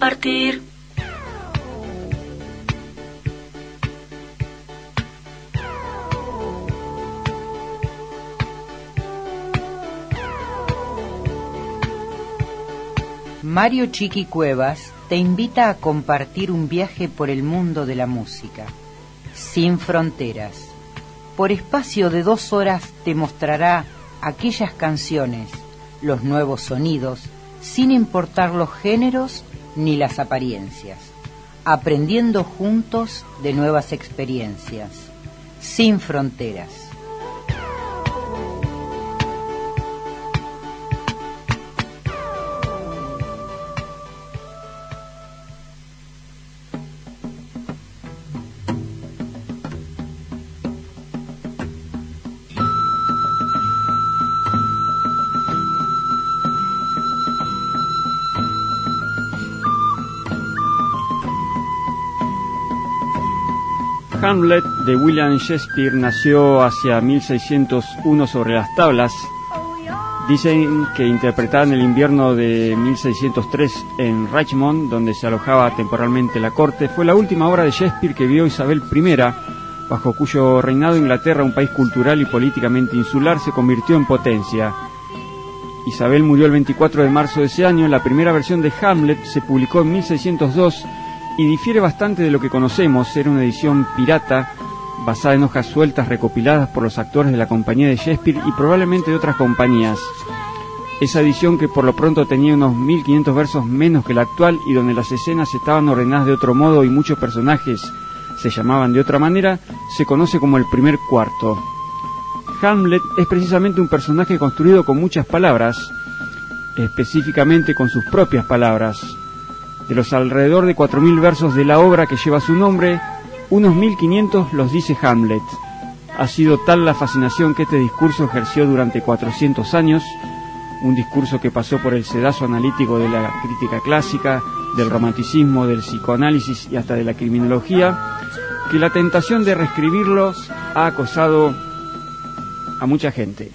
compartir. Mario Chiqui Cuevas te invita a compartir un viaje por el mundo de la música, sin fronteras. Por espacio de 2 horas te mostrará aquellas canciones, los nuevos sonidos, sin importar los géneros ni las apariencias, aprendiendo juntos de nuevas experiencias, sin fronteras. Hamlet de William Shakespeare nació hacia 1601 sobre las tablas. Dicen que interpretada en el invierno de 1603 en Richmond, donde se alojaba temporalmente la corte, fue la última obra de Shakespeare que vio Isabel I, bajo cuyo reinado Inglaterra, un país cultural y políticamente insular, se convirtió en potencia. Isabel murió el 24 de marzo de ese año. La primera versión de Hamlet se publicó en 1602 y difiere bastante de lo que conocemos. Era una edición pirata basada en hojas sueltas recopiladas por los actores de la compañía de Shakespeare y probablemente de otras compañías. Esa edición, que por lo pronto tenía unos 1500 versos menos que la actual y donde las escenas estaban ordenadas de otro modo y muchos personajes se llamaban de otra manera, se conoce como el primer cuarto. Hamlet es precisamente un personaje construido con muchas palabras, específicamente con sus propias palabras. De los alrededor de 4000 versos de la obra que lleva su nombre, unos 1500 los dice Hamlet. Ha sido tal la fascinación que este discurso ejerció durante 400 años, un discurso que pasó por el sedazo analítico de la crítica clásica, del romanticismo, del psicoanálisis y hasta de la criminología, que la tentación de reescribirlo ha acosado a mucha gente.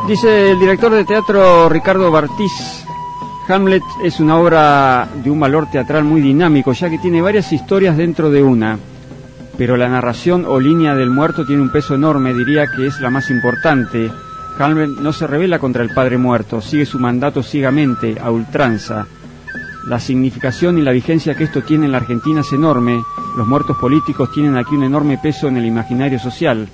Dice el director de teatro Ricardo Bartiz: Hamlet es una obra de un valor teatral muy dinámico, ya que tiene varias historias dentro de una, pero la narración o línea del muerto tiene un peso enorme, diría que es la más importante. Hamlet no se rebela contra el padre muerto, sigue su mandato ciegamente, a ultranza. La significación y la vigencia que esto tiene en la Argentina es enorme. Los muertos políticos tienen aquí un enorme peso en el imaginario social.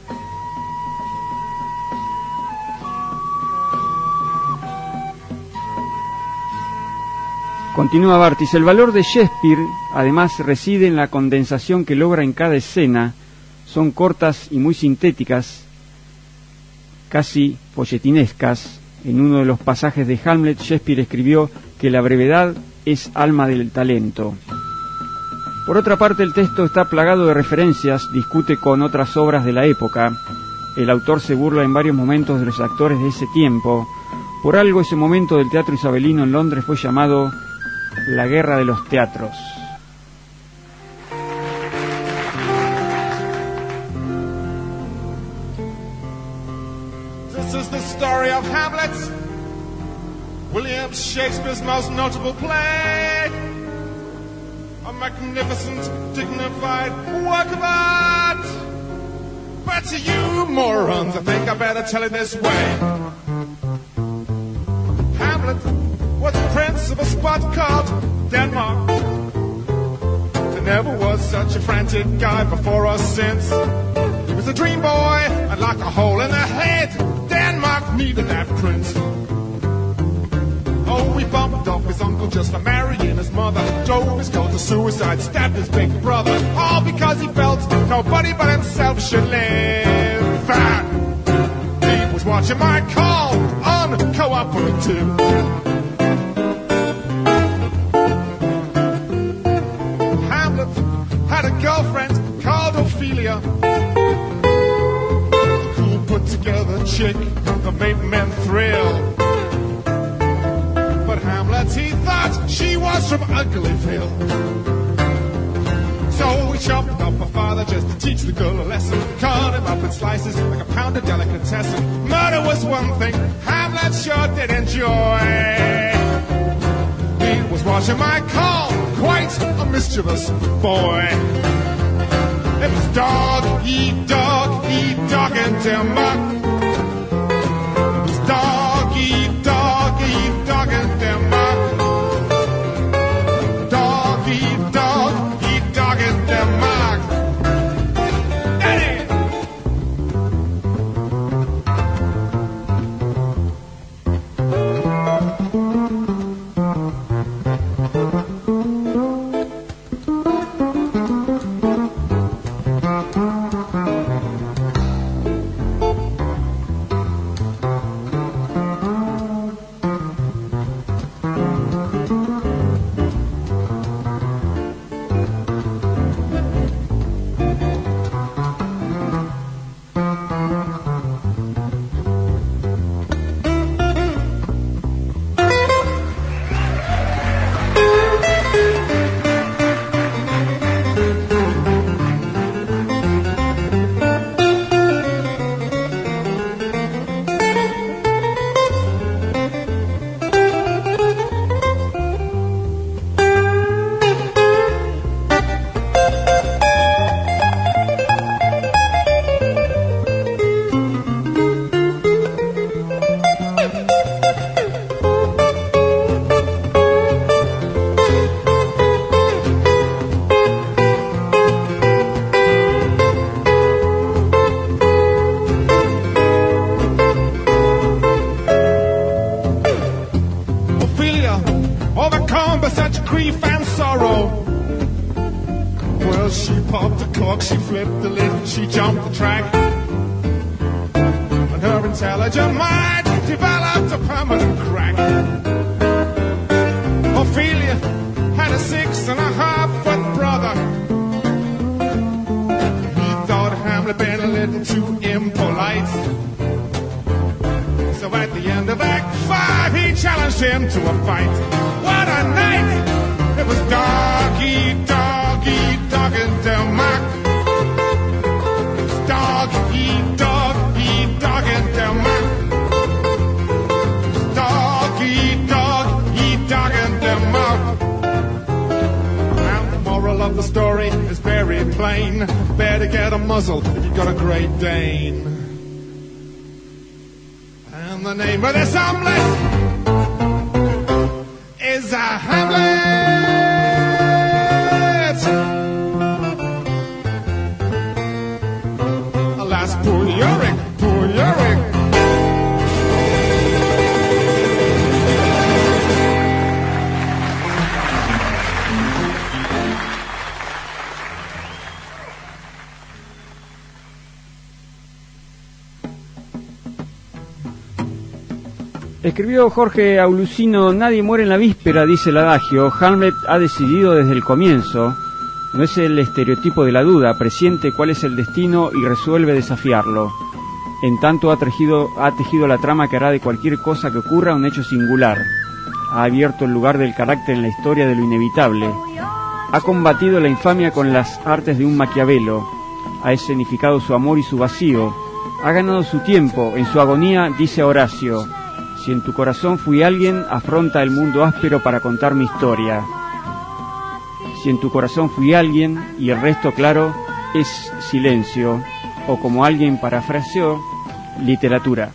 Continúa Bartis: el valor de Shakespeare, además, reside en la condensación que logra en cada escena. Son cortas y muy sintéticas, casi folletinescas. En uno de los pasajes de Hamlet, Shakespeare escribió que la brevedad es alma del talento. Por otra parte, el texto está plagado de referencias, discute con otras obras de la época. El autor se burla en varios momentos de los actores de ese tiempo. Por algo, ese momento del teatro isabelino en Londres fue llamado la guerra de los teatros. This is the story of Hamlet, William Shakespeare's most notable play. A magnificent, dignified work of art. But to you morons, I think I better tell it this way. Hamlet was the prince of a spot called Denmark. There never was such a frantic guy before or since. He was a dream boy, and like a hole in the head, Denmark needed that prince. Oh, he bumped off his uncle just for marrying his mother, drove his girl to suicide, stabbed his big brother, all because he felt nobody but himself should live. And he was watching my call, uncooperative. Had a girlfriend called Ophelia, a cool put-together chick that made men thrill. But Hamlet, he thought she was from Uglyville. So he chopped up her father just to teach the girl a lesson, cut him up in slices like a pound of delicatessen. Murder was one thing Hamlet sure did enjoy. He was watching my call, quite a mischievous boy. It was dog, eat dog, and Denmark. It was dog, eat dog, and Denmark. Dog, eat dog, and Denmark. Eddie! She flipped the lid, she jumped the track, and her intelligent mind developed a permanent crack. Ophelia had a 6.5-foot brother. He thought Hamlet been a little too impolite, so at the end of Act 5 he challenged him to a fight. What a night! It was dog eat dog in Denmark. Dog, eat dog, and Denmark. plain. Better get a muzzle if you've got a Great Dane. And the name of this omelette is a Hamlet. Alas, poor Yorick, poor Yorick. Escribió Jorge Aulucino: nadie muere en la víspera, dice el adagio. Hamlet ha decidido desde el comienzo. No es el estereotipo de la duda, presiente cuál es el destino y resuelve desafiarlo. En tanto ha tejido la trama que hará de cualquier cosa que ocurra un hecho singular. Ha abierto el lugar del carácter en la historia de lo inevitable. Ha combatido la infamia con las artes de un Maquiavelo. Ha escenificado su amor y su vacío. Ha ganado su tiempo. En su agonía dice a Horacio: si en tu corazón fui alguien, afronta el mundo áspero para contar mi historia. Si en tu corazón fui alguien, y el resto, claro, es silencio, o como alguien parafraseó, literatura.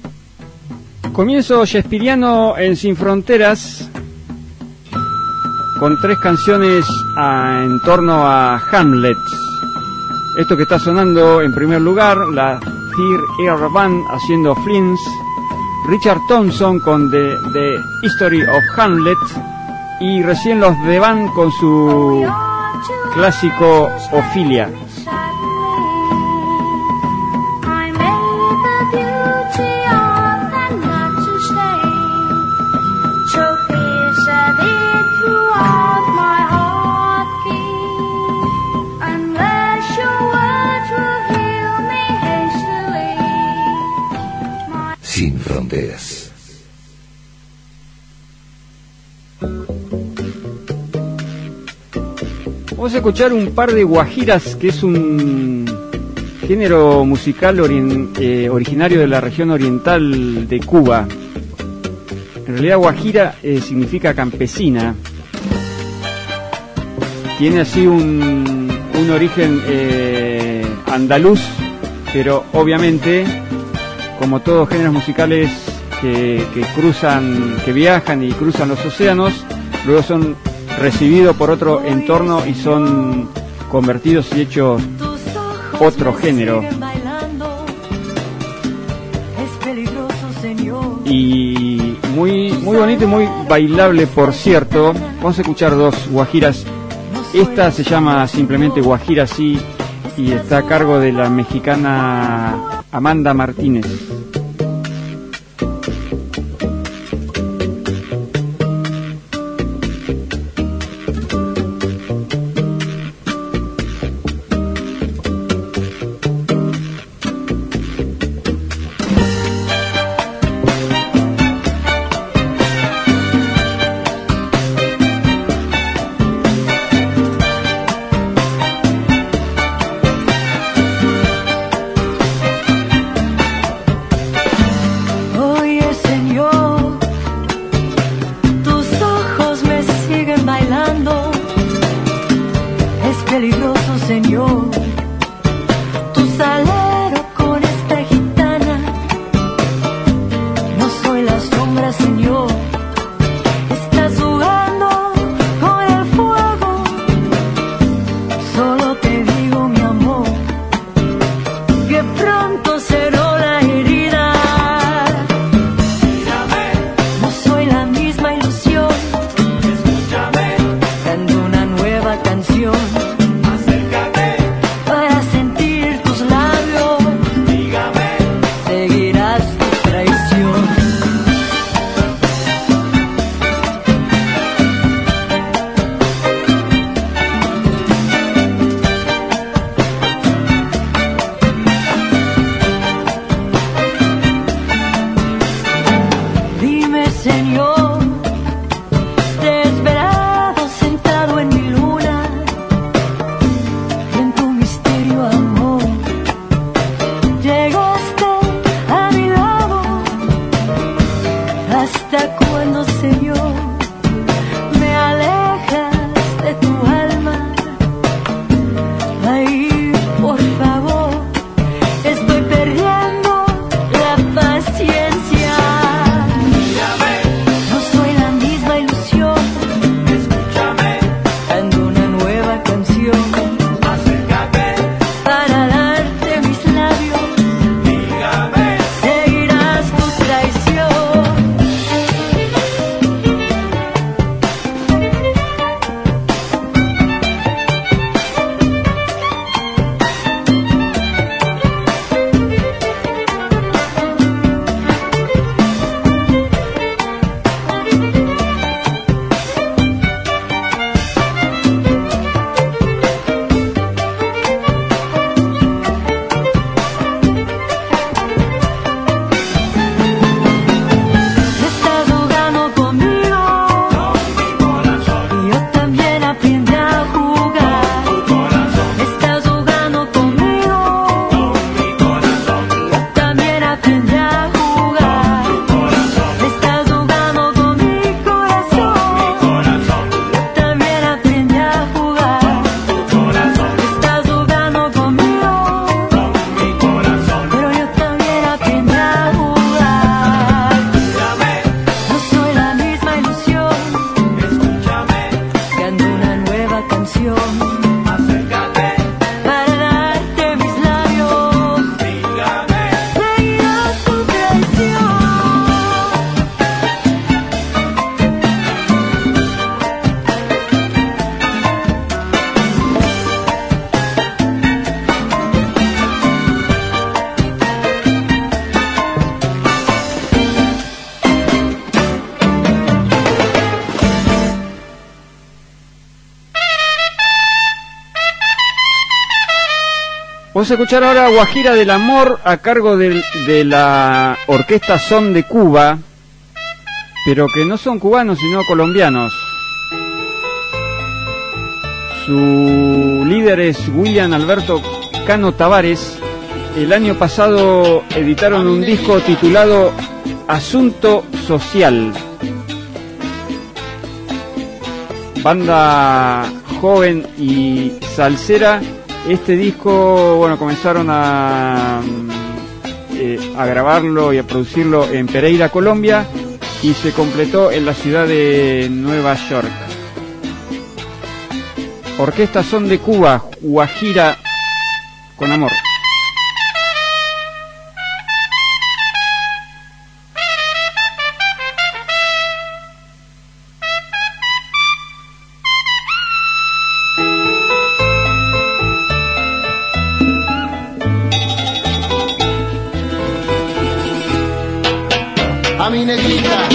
Comienzo shakespeariano en Sin Fronteras. con 3 canciones en torno a Hamlet. Esto que está sonando en primer lugar, la Third Ear Band haciendo Flints, Richard Thompson con The History of Hamlet, y recién los The Band con su clásico Ophelia. Sin fronteras. Vamos a escuchar un par de guajiras, que es un género musical originario de la región oriental de Cuba. En realidad guajira significa campesina. Tiene así un origen andaluz, pero obviamente, como todos géneros musicales que viajan y cruzan los océanos, luego son recibidos por otro entorno y son convertidos y hechos otro género. Y muy bonito y muy bailable, por cierto. Vamos a escuchar 2 guajiras. Esta se llama simplemente Guajira Sí y está a cargo de la mexicana Amanda Martínez. Acércate. Vamos a escuchar ahora Guajira del Amor a cargo de la orquesta Son de Cuba, pero que no son cubanos sino colombianos. Su líder es William Alberto Cano Tavares. El año pasado editaron un disco titulado Asunto Social. Banda joven y salsera. Este disco, bueno, comenzaron a grabarlo y a producirlo en Pereira, Colombia, y se completó en la ciudad de Nueva York. Orquesta Son de Cuba, Guajira con Amor. A mi negrita.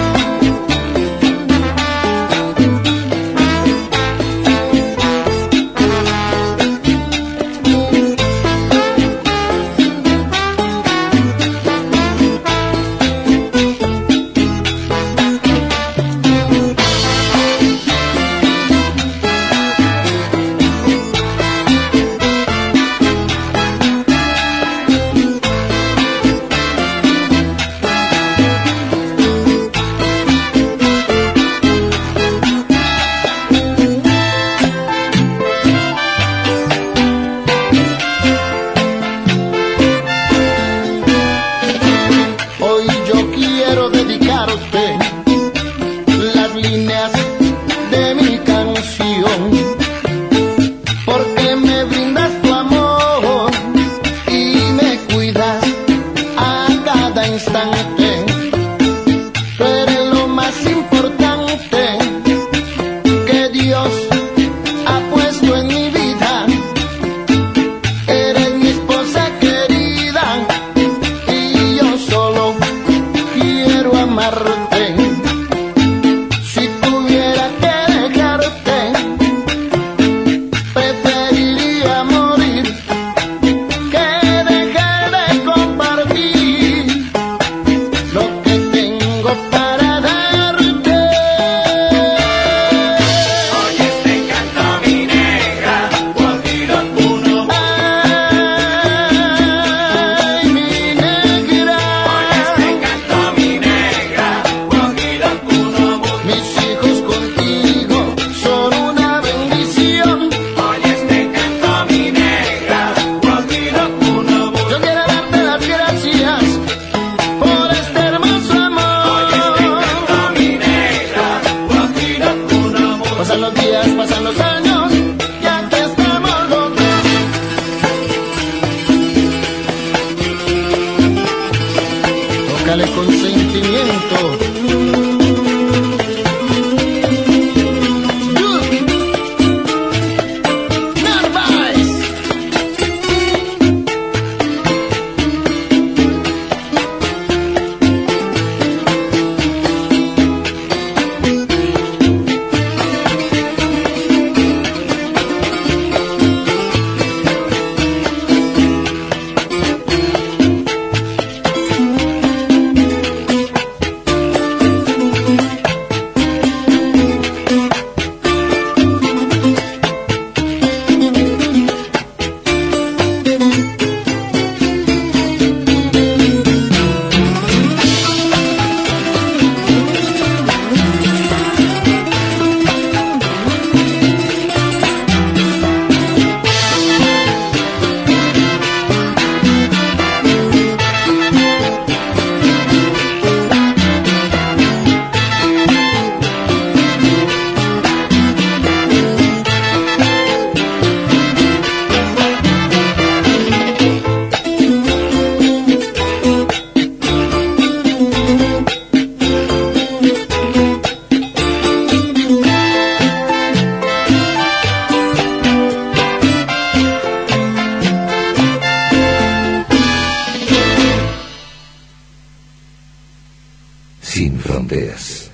Sin fronteras.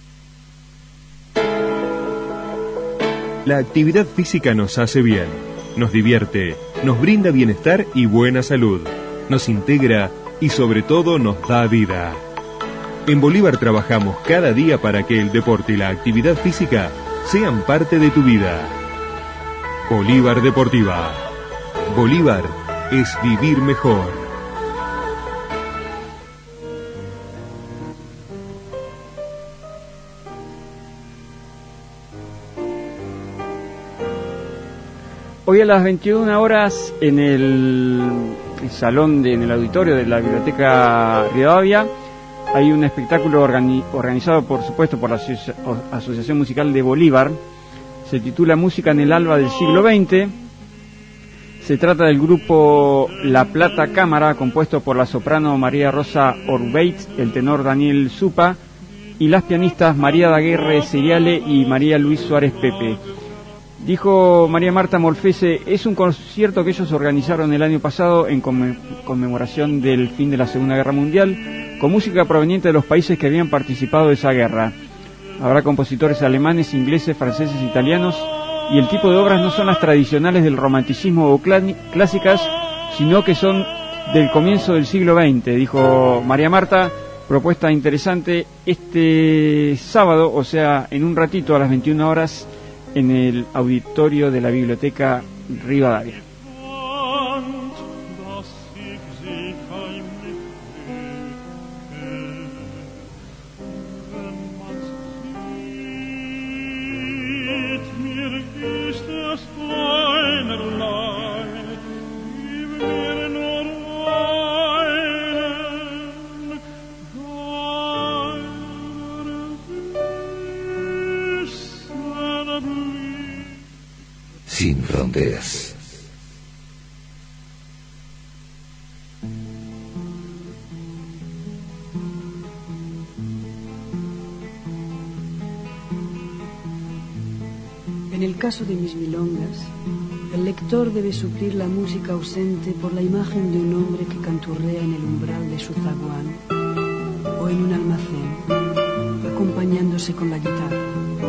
La actividad física nos hace bien. nos divierte, nos brinda bienestar y buena salud, nos integra y sobre todo nos da vida. En Bolívar trabajamos cada día para que el deporte y la actividad física sean parte de tu vida. Bolívar Deportiva. Bolívar es vivir mejor. Hoy a las 21 horas en el salón, en el auditorio de la Biblioteca Rivadavia, hay un espectáculo organizado, por supuesto, por la Asociación Musical de Bolívar. Se titula Música en el Alba del Siglo XX. Se trata del grupo La Plata Cámara, compuesto por la soprano María Rosa Orbeit, el tenor Daniel Zupa y las pianistas María Daguerre Seriale y María Luis Suárez Pepe. Dijo María Marta Molfese, es un concierto que ellos organizaron el año pasado en conmemoración del fin de la Segunda Guerra Mundial, con música proveniente de los países que habían participado de esa guerra. Habrá compositores alemanes, ingleses, franceses, italianos, y el tipo de obras no son las tradicionales del romanticismo o clásicas, sino que son del comienzo del siglo XX, dijo María Marta. Propuesta interesante este sábado, o sea, en un ratito a las 21 horas, en el auditorio de la Biblioteca Rivadavia. Sin fronteras. En el caso de mis milongas, el lector debe suplir la música ausente por la imagen de un hombre que canturrea en el umbral de su zaguán o en un almacén, acompañándose con la guitarra.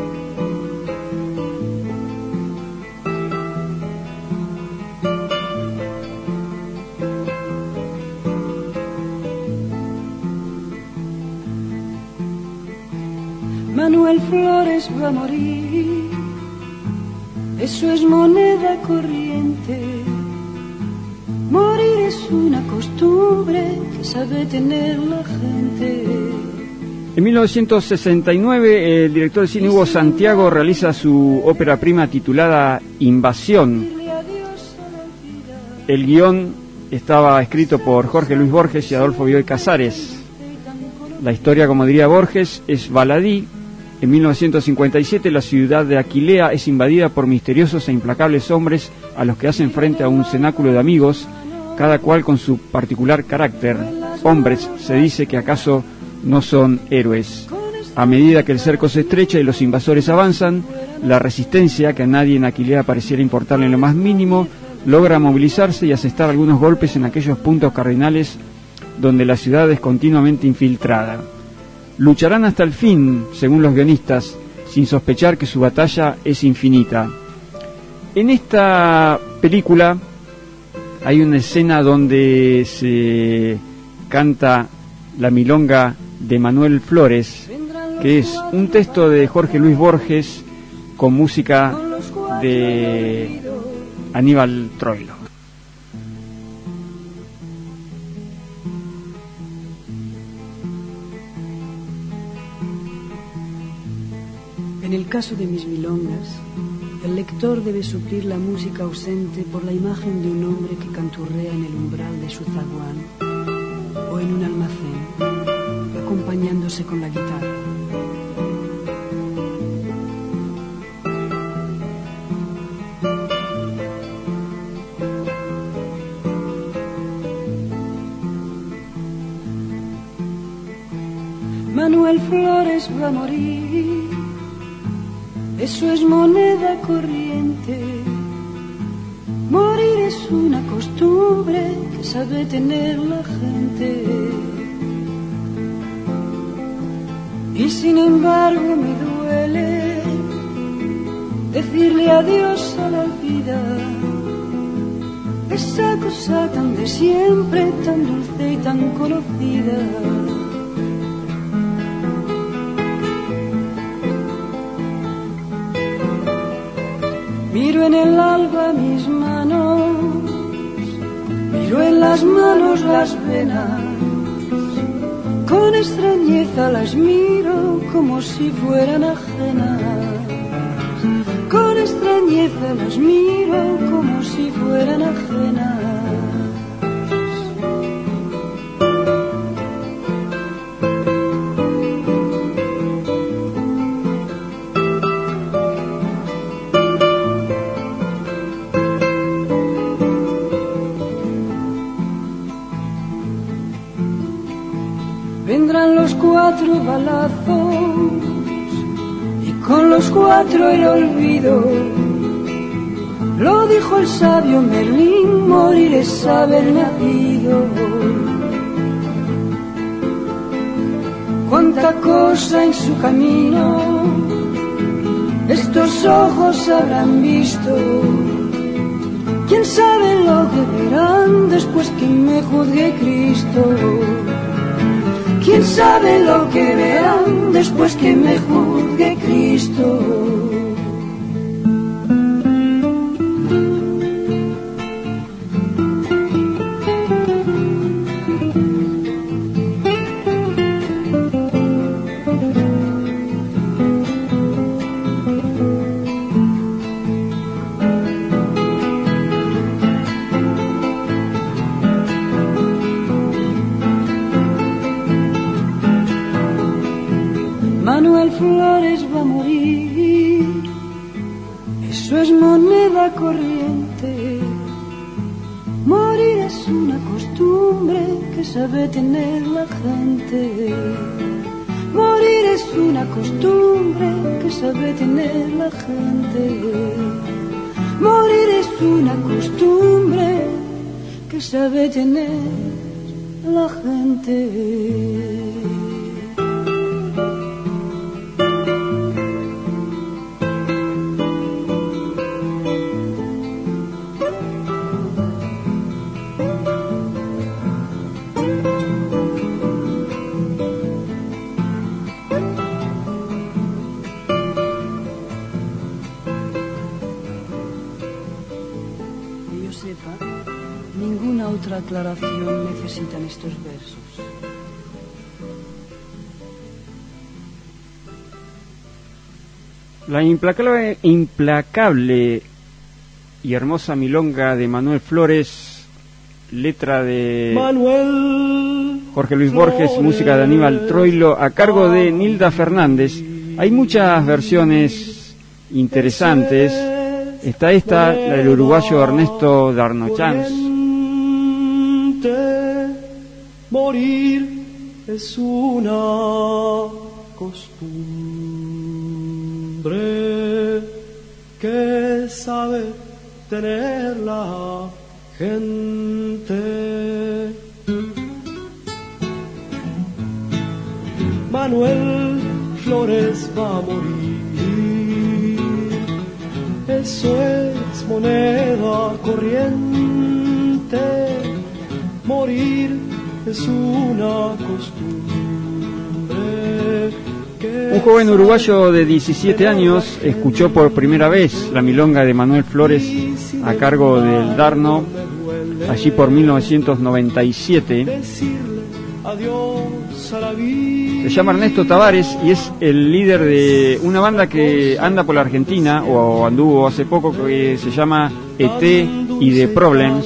Manuel Flores va a morir, eso es moneda corriente. Morir es una costumbre que sabe tener la gente. En 1969, el director de cine Hugo Santiago realiza su ópera prima titulada Invasión. El guión estaba escrito por Jorge Luis Borges y Adolfo Bioy Casares. La historia, como diría Borges, es baladí. En 1957 la ciudad de Aquilea es invadida por misteriosos e implacables hombres a los que hacen frente a un cenáculo de amigos, cada cual con su particular carácter. Hombres, se dice que acaso no son héroes. A medida que el cerco se estrecha y los invasores avanzan, la resistencia, que a nadie en Aquilea pareciera importarle en lo más mínimo, logra movilizarse y asestar algunos golpes en aquellos puntos cardinales donde la ciudad es continuamente infiltrada. Lucharán hasta el fin, según los guionistas, sin sospechar que su batalla es infinita. En esta película hay una escena donde se canta la milonga de Manuel Flores, que es un texto de Jorge Luis Borges con música de Aníbal Troilo. En el caso de mis milongas, el lector debe suplir la música ausente por la imagen de un hombre que canturrea en el umbral de su zaguán o en un almacén, acompañándose con la guitarra. Manuel Flores va a morir, eso es moneda corriente. Morir es una costumbre que sabe tener la gente. Y sin embargo me duele decirle adiós a la vida, esa cosa tan de siempre, tan dulce y tan conocida. Miro en el alba mis manos, miro en las manos las venas, con extrañeza las miro como si fueran ajenas. Con extrañeza las miro como si fueran ajenas. Vendrán los 4 balazos y con los 4 el olvido. Lo dijo el sabio Merlín, morir es haber nacido. Cuánta cosa en su camino estos ojos habrán visto. Quién sabe lo que verán después que me juzgue Cristo. ¿Quién sabe lo que verán después que me juzgue Cristo? Manuel Flores va a morir, eso es moneda corriente. Morir es una costumbre que sabe tener la gente. Morir es una costumbre que sabe tener la gente. Morir es una costumbre que sabe tener la gente. Ninguna otra aclaración necesitan estos versos. La implacable y hermosa milonga de Manuel Flores, letra de Jorge Luis Borges, música de Aníbal Troilo, a cargo de Nilda Fernández. Hay muchas versiones interesantes. Está esta, la del uruguayo Ernesto Darnochans. Morir es una costumbre que sabe tener la gente. Manuel Flores va a morir, eso es moneda corriente. Morir es una costumbre. Un joven uruguayo de 17 años escuchó por primera vez la milonga de Manuel Flores a cargo del Darno, allí por 1997. Se llama Ernesto Tavares y es el líder de una banda que anda por la Argentina, o anduvo hace poco, que se llama ET y The Problems.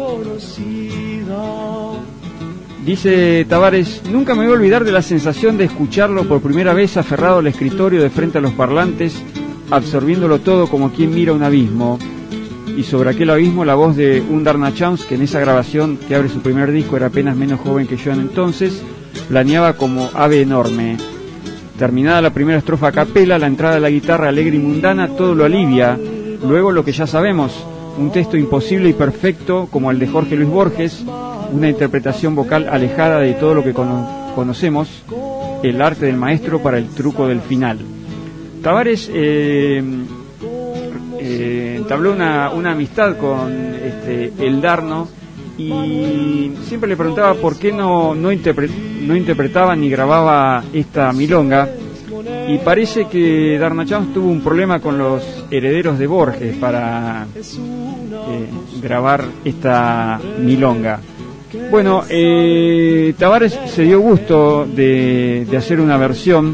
Dice Tavares: nunca me voy a olvidar de la sensación de escucharlo por primera vez aferrado al escritorio de frente a los parlantes, absorbiéndolo todo como quien mira un abismo. Y sobre aquel abismo la voz de un Darnochans, que en esa grabación que abre su primer disco era apenas menos joven que yo en entonces, planeaba como ave enorme. Terminada la primera estrofa a capela, la entrada de la guitarra alegre y mundana todo lo alivia. Luego lo que ya sabemos, un texto imposible y perfecto como el de Jorge Luis Borges, una interpretación vocal alejada de todo lo que conocemos, el arte del maestro para el truco del final. Tavares entabló una amistad con el Darno, y siempre le preguntaba por qué no interpretaba ni grababa esta milonga, y parece que Darno Chams tuvo un problema con los herederos de Borges para grabar esta milonga. Bueno, Tavares se dio gusto de hacer una versión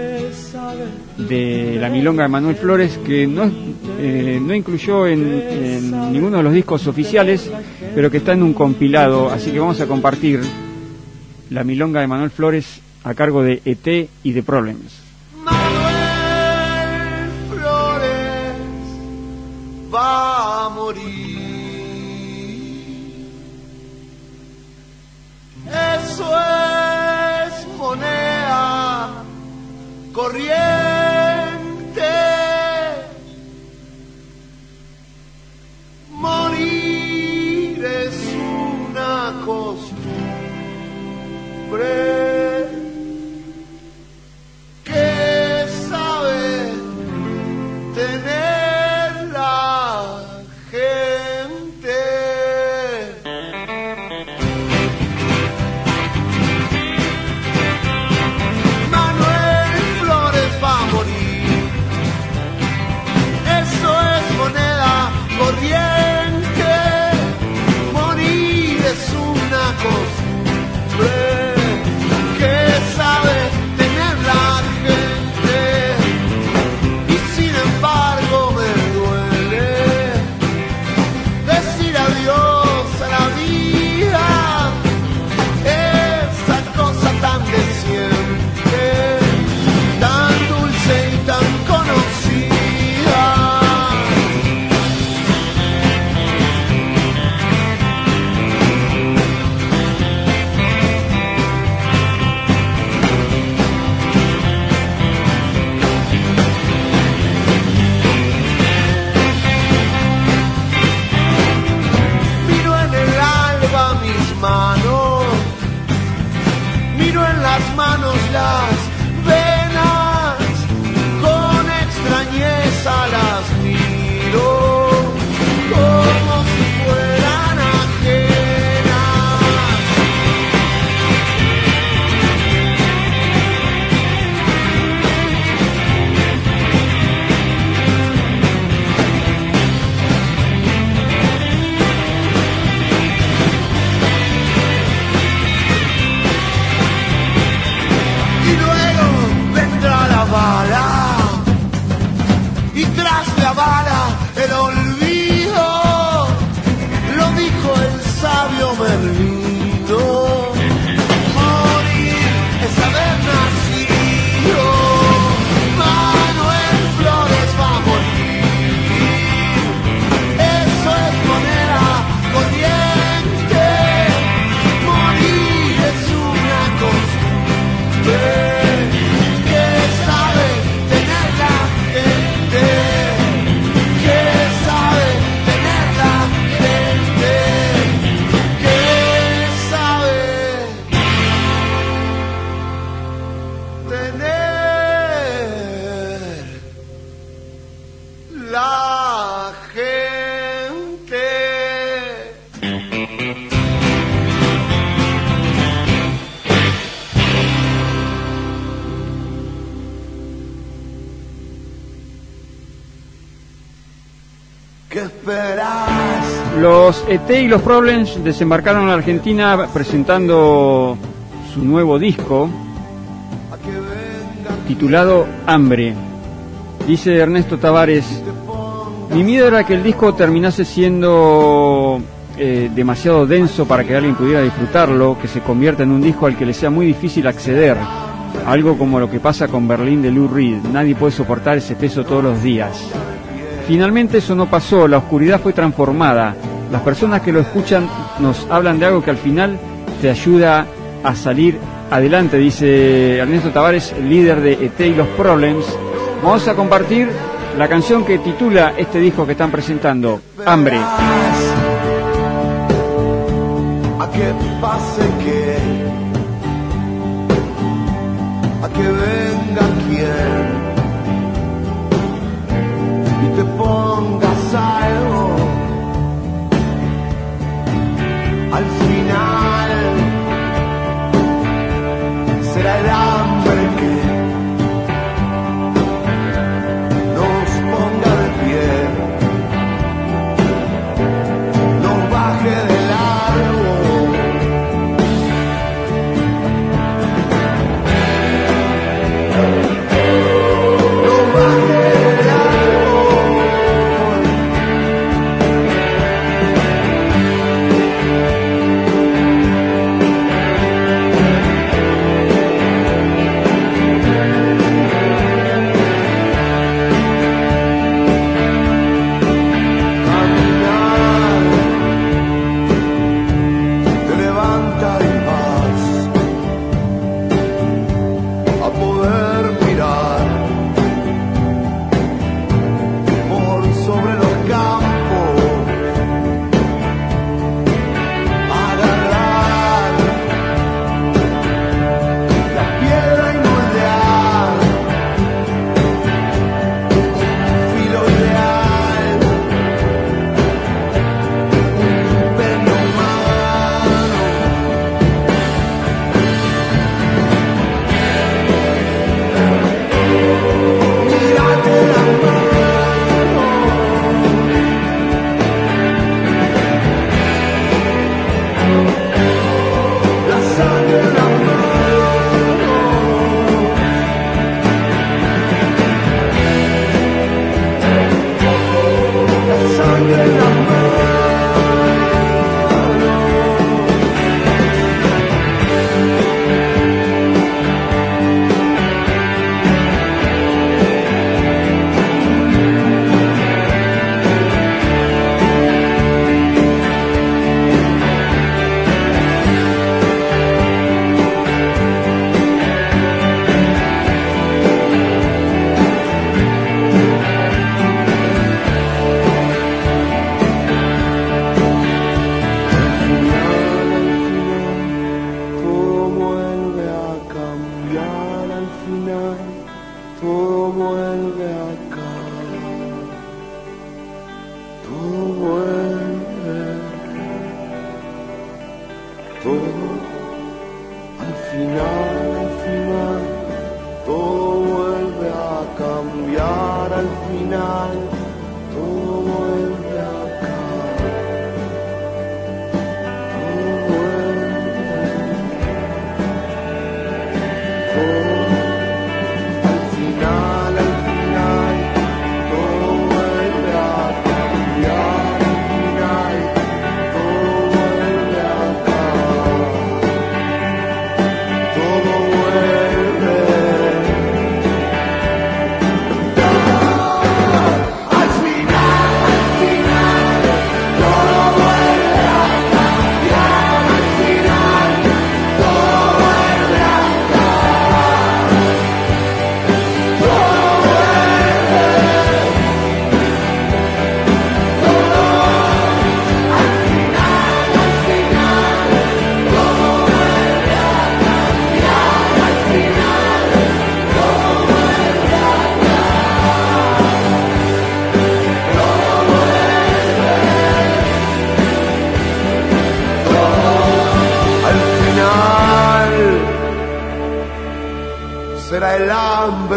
de la milonga de Manuel Flores, que no incluyó en ninguno de los discos oficiales, pero que está en un compilado, así que vamos a compartir la milonga de Manuel Flores a cargo de E.T. y The Problems. Manuel Flores va a morir. Eso es moneda corriente. Morir es una costumbre que sabe tener la gente. Manuel Flores va a morir. Eso es moneda corriente. Morir es una costumbre que sabe tener la gente, y sin embargo me duele decir adiós a la vida, esa cosa tan de siempre, tan dulce y tan conocida. Miro en el alba mis manos, miro en las manos las venas, con extrañeza las miro, como si fueran ajenas. Y luego vendrá la bala, y tras la bala el olvido, lo dijo el sabio Merlino. Morir es haber nacido. Manuel Flores va a morir. Eso es moneda corriente. Morir es una costumbre que sabe tener la gente, que sabe tener la gente, que sabe tener la gente. ¿Qué esperas? Los E.T. y los Problems desembarcaron en la Argentina presentando su nuevo disco A que venga titulado Hambre. Dice Ernesto Tavares: mi miedo era que el disco terminase siendo demasiado denso para que alguien pudiera disfrutarlo, que se convierta en un disco al que le sea muy difícil acceder, algo como lo que pasa con Berlín de Lou Reed. Nadie puede soportar ese peso todos los días. Finalmente eso no pasó, la oscuridad fue transformada. Las personas que lo escuchan nos hablan de algo que al final te ayuda a salir adelante, dice Ernesto Tavares, el líder de E.T. y los Problems. Vamos a compartir la canción que titula este disco que están presentando, Hambre. A que pase a que venga quien y te ponga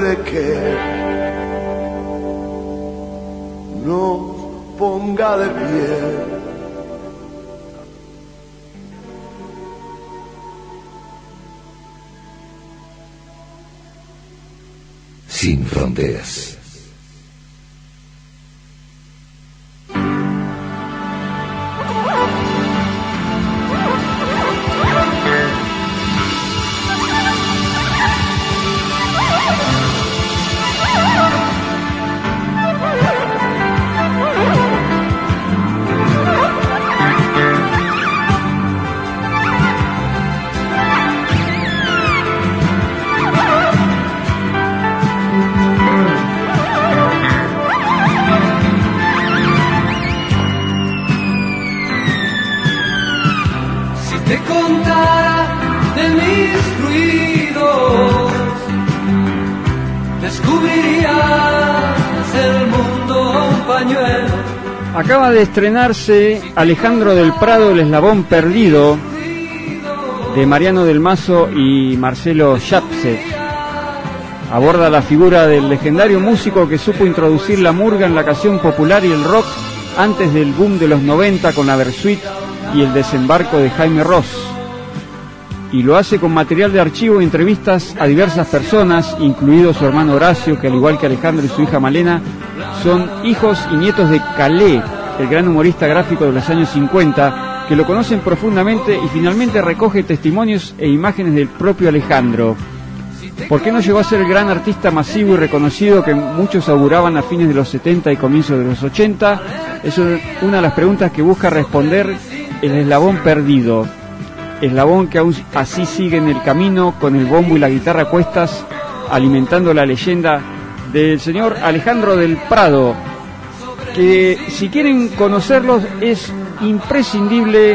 puede que nos ponga de pie. Sin fronteras. Acaba de estrenarse Alejandro del Prado, El Eslabón Perdido, de Mariano del Mazo y Marcelo Schapset. Aborda la figura del legendario músico que supo introducir la murga en la canción popular y el rock antes del boom de los 90 con la Versuit y el desembarco de Jaime Ross. Y lo hace con material de archivo y entrevistas a diversas personas, incluido su hermano Horacio, que al igual que Alejandro y su hija Malena, son hijos y nietos de Calé, el gran humorista gráfico de los años 50, que lo conocen profundamente y finalmente recoge testimonios e imágenes del propio Alejandro. ¿Por qué no llegó a ser el gran artista masivo y reconocido que muchos auguraban a fines de los 70 y comienzos de los 80? Es una de las preguntas que busca responder El Eslabón Perdido. Eslabón que aún así sigue en el camino con el bombo y la guitarra a cuestas, alimentando la leyenda del señor Alejandro del Prado, que si quieren conocerlos es imprescindible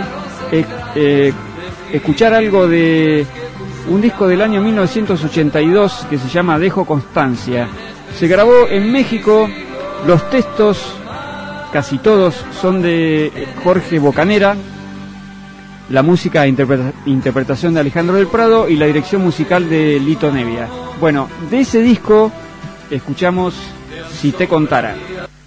escuchar algo de un disco del año 1982 que se llama Dejo Constancia. Se grabó en México, los textos, casi todos, son de Jorge Bocanera, la música e interpretación de Alejandro del Prado y la dirección musical de Lito Nevia. Bueno, de ese disco escuchamos Si te contara.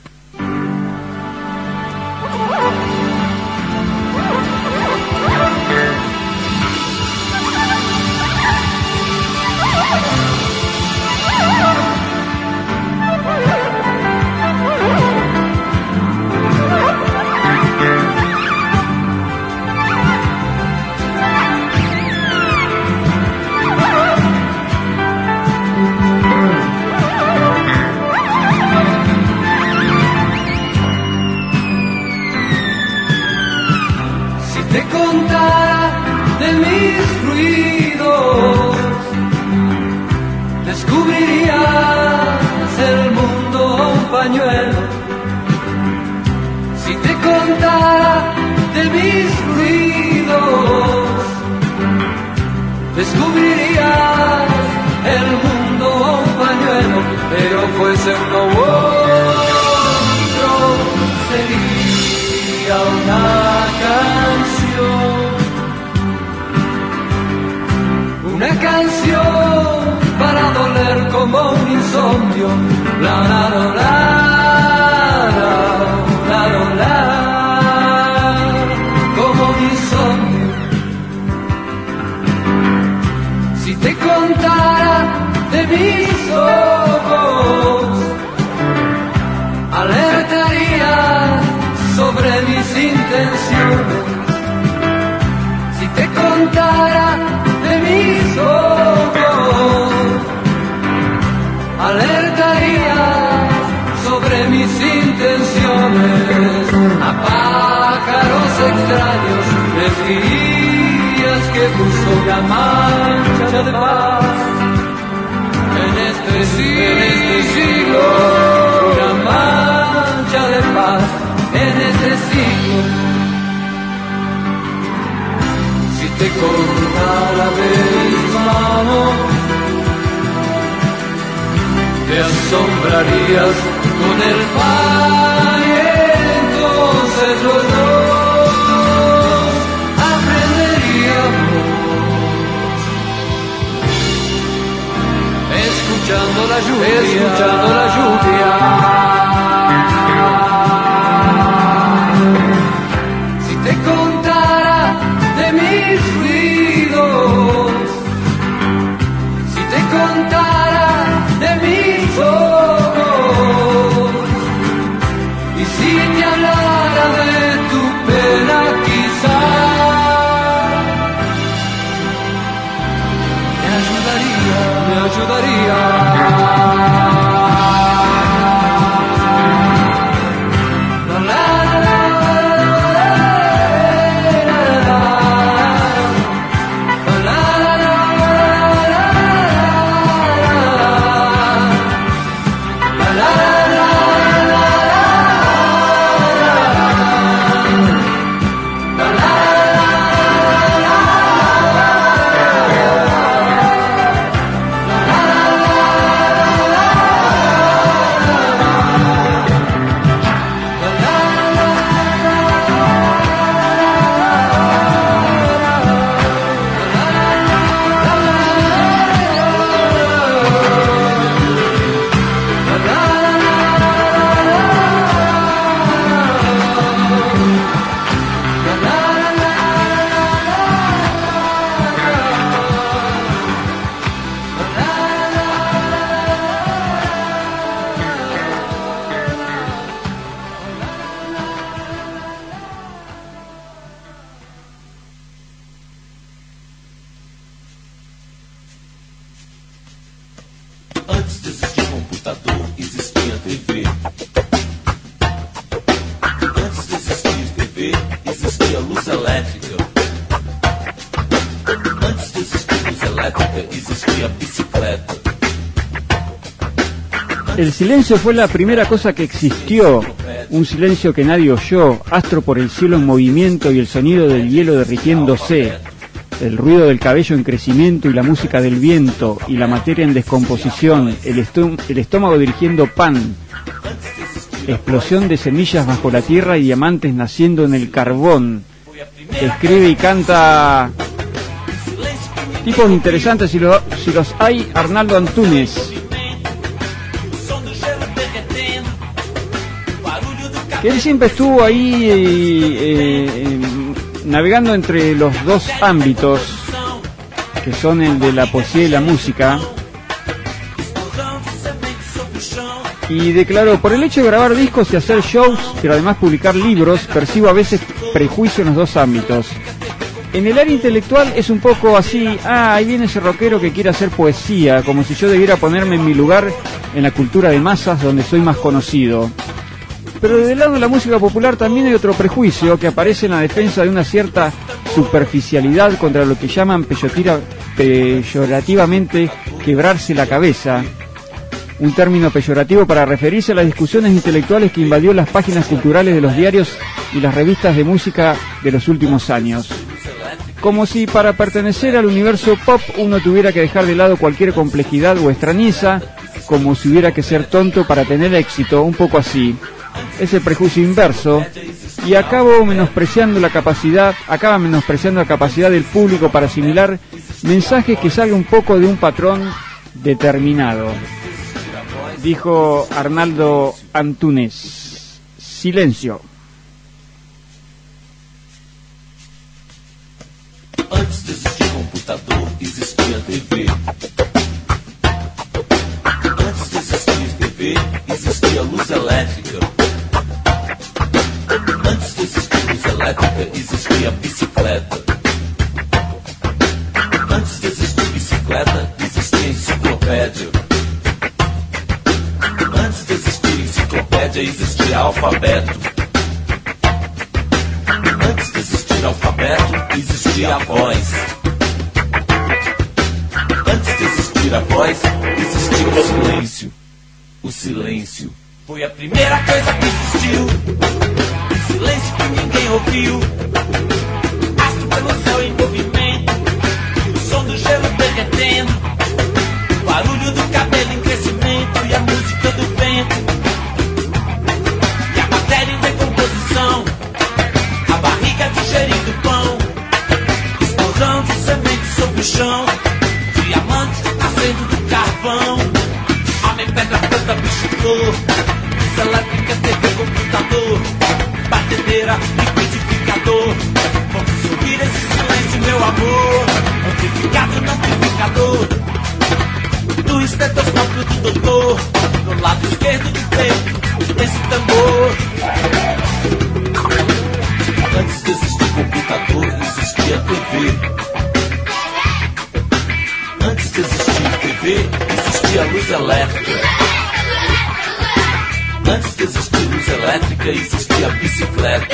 Si te contara de mis ruidos, descubrirías el mundo un pañuelo, pero fuese uno u otro, sería una canción para doler como un insomnio. La la la la. Como mi insomnio. Si te contara de mis ojos, alertaría sobre mis intenciones. Si te contara de mis ojos, alertaría sobre mis intenciones. A pájaros extraños les dirías que busco una mancha de paz en este siglo, una mancha de paz en este siglo. Si te contara de mis manos, te asombrarías con el pan y entonces los dos aprenderíamos, escuchando la lluvia TV, existia luz elétrica. Antes de existir luz elétrica, existia bicicleta. El silencio fue la primera cosa que existió, un silencio que nadie oyó, astro por el cielo en movimiento y el sonido del hielo derritiéndose, el ruido del cabello en crecimiento y la música del viento y la materia en descomposición, el estómago dirigiendo pan, explosión de semillas bajo la tierra y diamantes naciendo en el carbón. Escribe y canta tipos interesantes, si los hay, Arnaldo Antunes, que él siempre estuvo ahí navegando entre los dos ámbitos, que son el de la poesía y la música, y declaró: por el hecho de grabar discos y hacer shows, pero además publicar libros, percibo a veces prejuicio en los dos ámbitos. En el área intelectual es un poco así: ahí viene ese rockero que quiere hacer poesía, como si yo debiera ponerme en mi lugar en la cultura de masas donde soy más conocido. Pero del lado de la música popular también hay otro prejuicio que aparece en la defensa de una cierta superficialidad contra lo que llaman peyorativamente quebrarse la cabeza, un término peyorativo para referirse a las discusiones intelectuales que invadió las páginas culturales de los diarios y las revistas de música de los últimos años. Como si para pertenecer al universo pop uno tuviera que dejar de lado cualquier complejidad o extrañeza, como si hubiera que ser tonto para tener éxito, un poco así. Es el prejuicio inverso, y acaba menospreciando la capacidad del público para asimilar mensajes que salgan un poco de un patrón determinado. Dijo Arnaldo Antunes. Silencio. Antes de existir computador, existia TV. Antes de existir TV, existia luz elétrica. Antes de existir luz elétrica, existia bicicleta. Antes de existir bicicleta, existia enciclopédia. Antes de existir enciclopédia, existia alfabeto. Antes de existir alfabeto, existia a voz. Antes de existir a voz, existia o silêncio. O silêncio foi a primeira coisa que existiu. O silêncio que ninguém ouviu. Astro pelo céu em movimento. O som do gelo derretendo. O barulho do cabelo em crescimento. E a música do vento. E a matéria em decomposição. A barriga digerindo pão. Explosão de sementes sobre o chão. Diamantes nascendo do carvão. Homem, pedra, planta, bicho, flor. Luz elétrica, TV, computador. Batedeira, liquidificador. Vamos subir esse silêncio, meu amor. Amplificado no amplificador. Do estetoscópio do doutor. No lado esquerdo do peito, desse tambor. Antes de existir computador, existia TV. Antes de existir TV, existia luz elétrica. Antes de existir luz elétrica, existia bicicleta.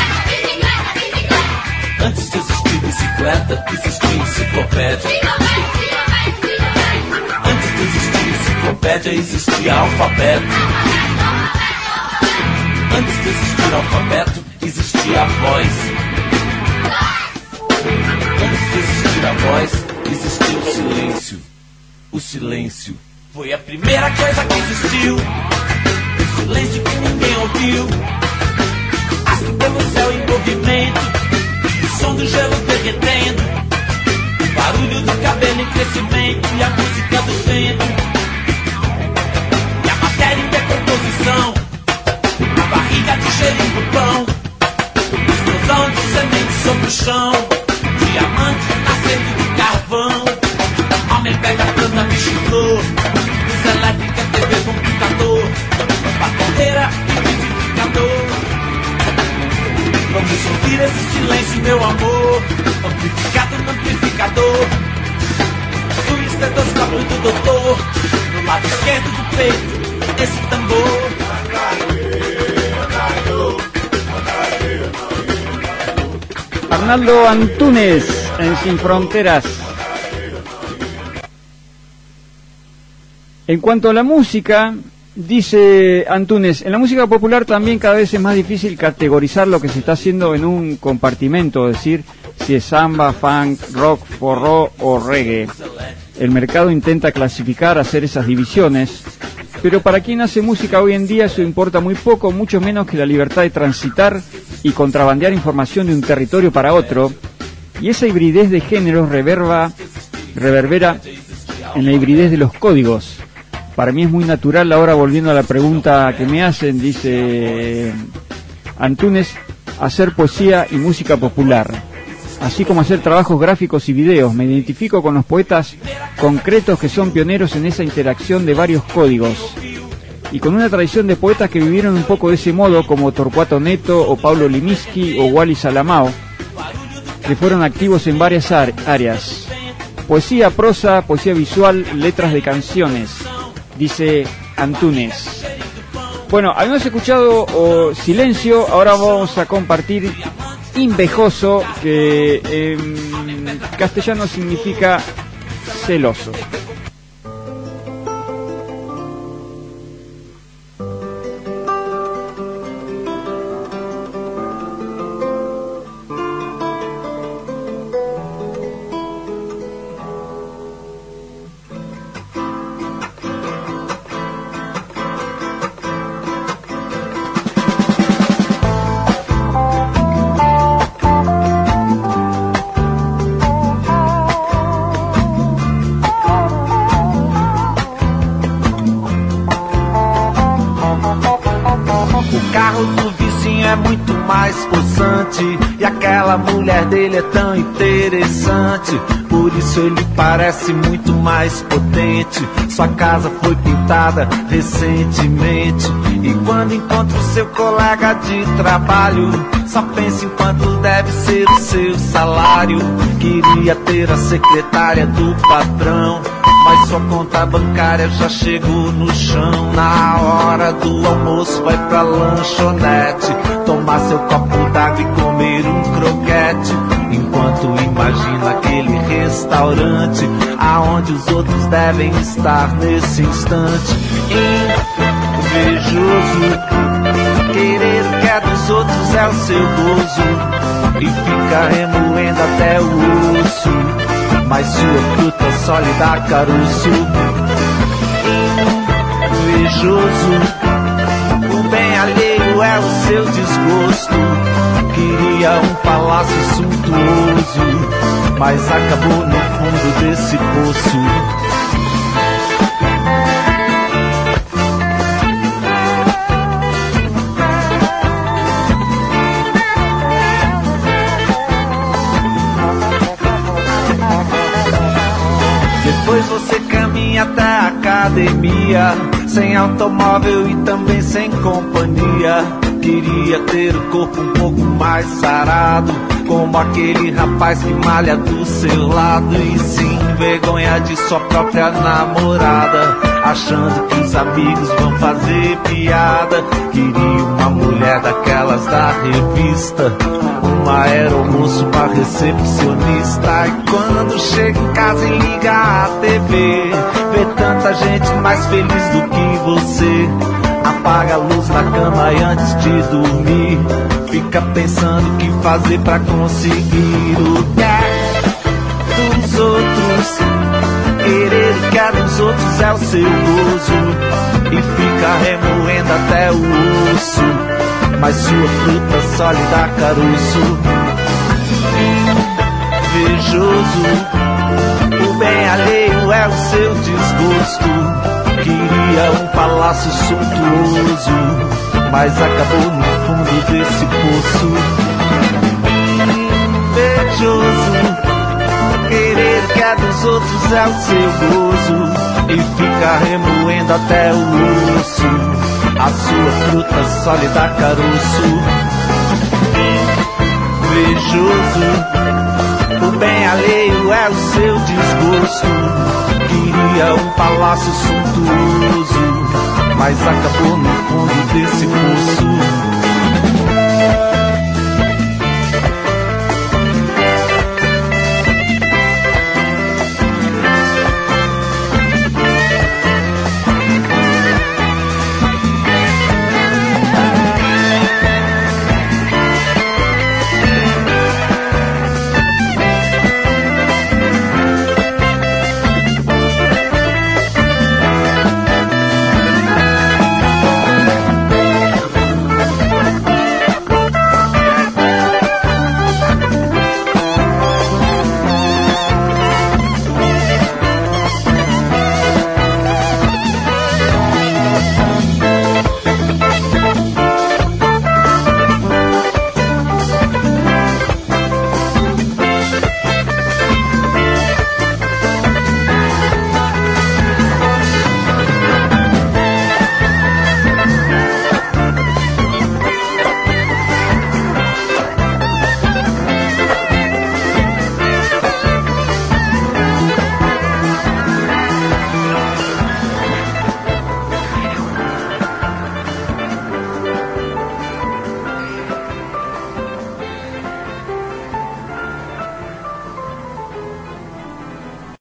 Antes de existir bicicleta, existia enciclopédia. Antes de existir enciclopédia, existia alfabeto. Antes de existir alfabeto, existia a voz. Antes de existir a voz, existia o silêncio. O silêncio foi a primeira coisa que existiu. O silêncio que ninguém ouviu. Astro pelo céu em movimento. O som do gelo derretendo. O barulho do cabelo em crescimento. E a música do vento. E a matéria em decomposição. A barriga digerindo pão. Explosão de sementes sobre o chão. Diamante nascendo do carvão. Homem, pega, planta, bicho, flor. Luz elétrica, TV, computador. Batedeira, liquidificador. Vamos ouvir esse silêncio, meu amor. Amplificado no amplificador. Do estetoscópio do doutor. No lado esquerdo do peito, esse tambor. Arnaldo Antunes en Sin Fronteras. En cuanto a la música, dice Antunes, en la música popular también cada vez es más difícil categorizar lo que se está haciendo en un compartimento, es decir, si es samba, funk, rock, forró o reggae. El mercado intenta clasificar, hacer esas divisiones, pero para quien hace música hoy en día eso importa muy poco, mucho menos que la libertad de transitar y contrabandear información de un territorio para otro, y esa hibridez de géneros reverbera en la hibridez de los códigos. Para mí es muy natural, ahora volviendo a la pregunta que me hacen, dice Antunes, hacer poesía y música popular, así como hacer trabajos gráficos y videos. Me identifico con los poetas concretos que son pioneros en esa interacción de varios códigos, y con una tradición de poetas que vivieron un poco de ese modo, como Torcuato Neto o Pablo Limisky o Wally Salamao, que fueron activos en varias áreas. Poesía, prosa, poesía visual, letras de canciones, dice Antunes. Bueno, habíamos escuchado Silencio, ahora vamos a compartir Invejoso, que en castellano significa celoso. E aquela mulher dele é tão interessante, por isso ele parece muito mais potente. Sua casa foi pintada recentemente, e quando encontra o seu colega de trabalho, só pensa em quanto deve ser o seu salário. Queria ter a secretária do patrão, mas sua conta bancária já chegou no chão. Na hora do almoço vai pra lanchonete, tomar seu copo d'água e comer um croquete, enquanto imagina aquele restaurante aonde os outros devem estar nesse instante. Invejoso, querer o que é dos outros é o seu gozo, e fica remoendo até o osso, mas sua fruta só lhe dá caroço. Invejoso, o bem alheio é o seu desgosto. Queria um palácio suntuoso, mas acabou no fundo desse poço. Depois você caminha até a academia, sem automóvel e também sem companhia. Queria ter o corpo um pouco mais sarado, como aquele rapaz que malha do seu lado, e se envergonha de sua própria namorada, achando que os amigos vão fazer piada. Queria uma mulher daquelas da revista, uma aeromoço, uma recepcionista. E quando chega em casa e liga a TV, vê tanta gente mais feliz do que você. Apaga a luz na cama e antes de dormir, fica pensando o que fazer pra conseguir o que é dos outros. Querer o que é dos outros é o seu gozo, e fica remoendo até o osso, mas sua fruta só lhe dá caroço. Invejoso, o bem alheio é o seu desgosto. Queria um palácio suntuoso, mas acabou no fundo desse poço. Invejoso, querer que é dos outros é o seu gozo, e fica remoendo até o osso, a sua fruta só lhe dá caroço. Invejoso, o bem alheio é o seu desgosto. Queria um palácio suntuoso, mas acabou no fundo desse poço.